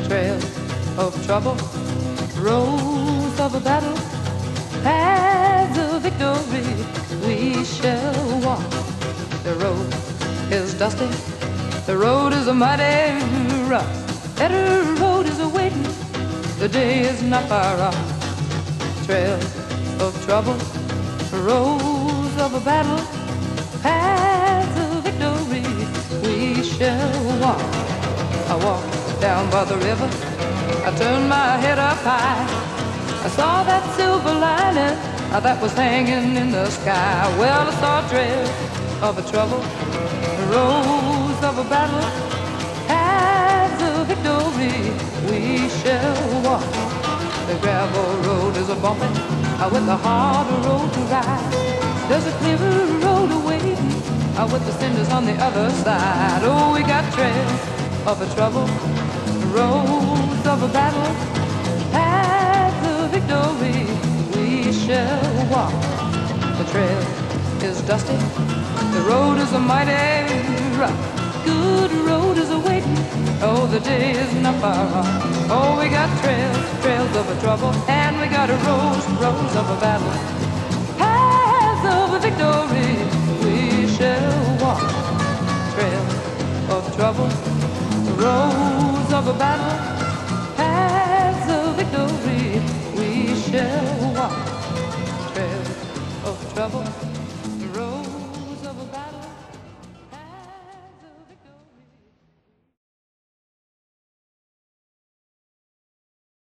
trail of trouble, roads of a battle, paths of victory we shall walk. The road is dusty, the road is a mighty rough. Better road is awaiting, the day is not far off. Trails of trouble, roads of a battle, paths of victory we shall walk. I walked down by the river, I turned my head up high. I saw that silver lining that was hanging in the sky. Well, I saw a trail of a trouble, roads of a battle, paths of victory we shall walk. The gravel road is a bumpy, with a harder road to ride. There's a clearer road awaiting, with the cinders on the other side. Oh, we got trails of a trouble, roads of a battle, paths of victory we shall walk. The trail is dusty, the road is a mighty rough. Good road is awaiting, oh, the day is not far off. Oh, we got trails, trails of a trouble, and we got a roads, roads of a battle.